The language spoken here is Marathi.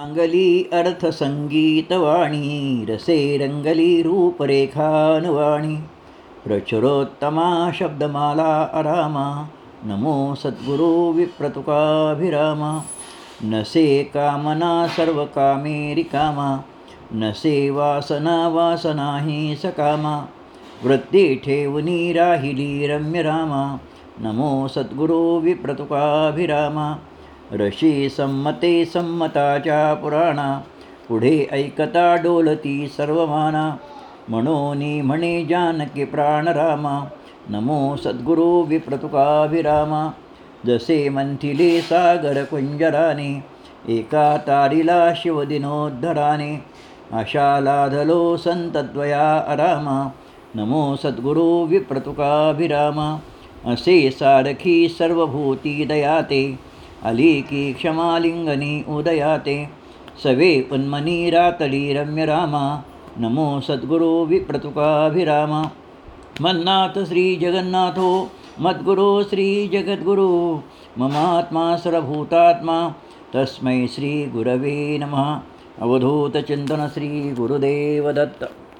अंगली अर्थसंगीतवाणी रसे रंगली रूपरेखानवाणी प्रचुरोत्तमा शब्दमाला अरामा नमो सद्गुरो विप्रतुकाभिरामा नसे कामना सर्वकामेरिकामा नसे वासना वासना हि सकामा वृत्ती ठेवुनी राहिली रम्य रामा नमो सद्गुरो विप्रतुकाभिरामा ऋषी संमते संमताच्या पुराणा पुढे ऐकता डोलती सर्वमाना म्हणोनी म्हणे जानकी प्राणरामा नमो सद्गुरो विप्रतुकाभिरामा जसे मंथिले सागर कुंजराने एका तारीला शिवदिनोद्धराने आशा लाधलो संतद्वया अरामा नमो सद्गुरो विप्रतुकाभिरामा असे सारखी सर्वभूती दयाते आली की क्षमालिंगनी उदयाते सवे उन्मनी रातली रम्य रामा नमो सद्गुरो विप्रतुकाभिरामा मन्नाथ श्री जगन्नाथो मद्गुरो श्री जगद्गुरु ममात्मा सर्वभूतात्मा तस्मै श्री गुरवे नमः. अवधूत चिंतन श्री गुरुदेव दत्त.